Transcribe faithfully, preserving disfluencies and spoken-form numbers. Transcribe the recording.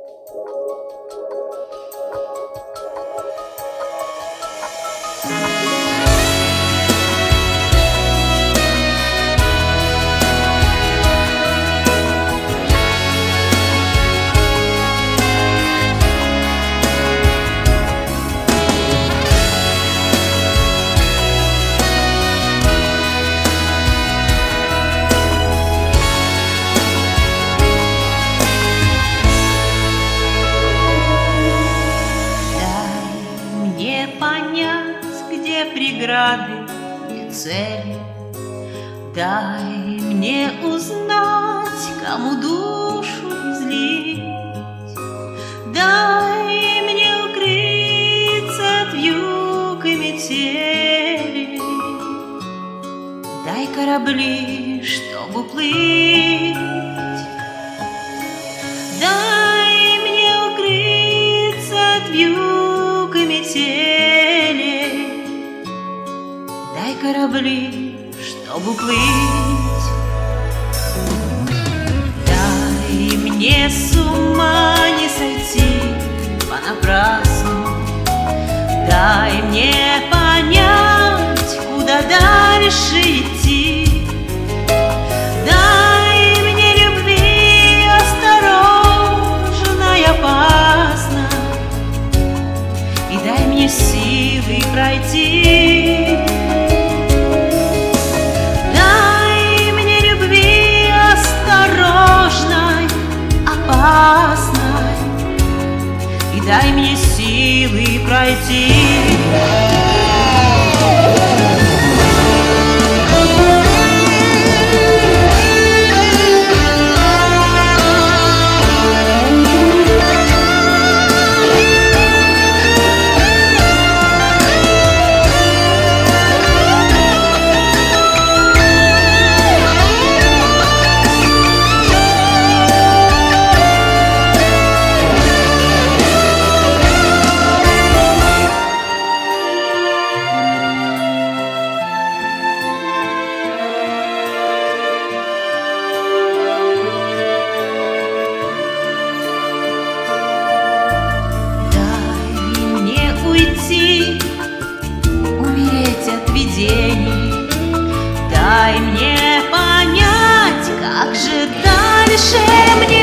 Преграды и цели. Дай мне узнать, кому душу излить. Дай мне укрыться от вьюг и метели. Дай корабли, чтобы плыть. Дай мне укрыться от вьюг и метели. Дай корабли, чтобы плыть. Дай мне с ума не сойти понапрасну. Дай мне понять, куда дальше идти. Дай мне любви осторожно и опасно. И дай мне силы пройти. И дай мне силы пройти. Умереть от видений. Дай мне понять, как же дальше мне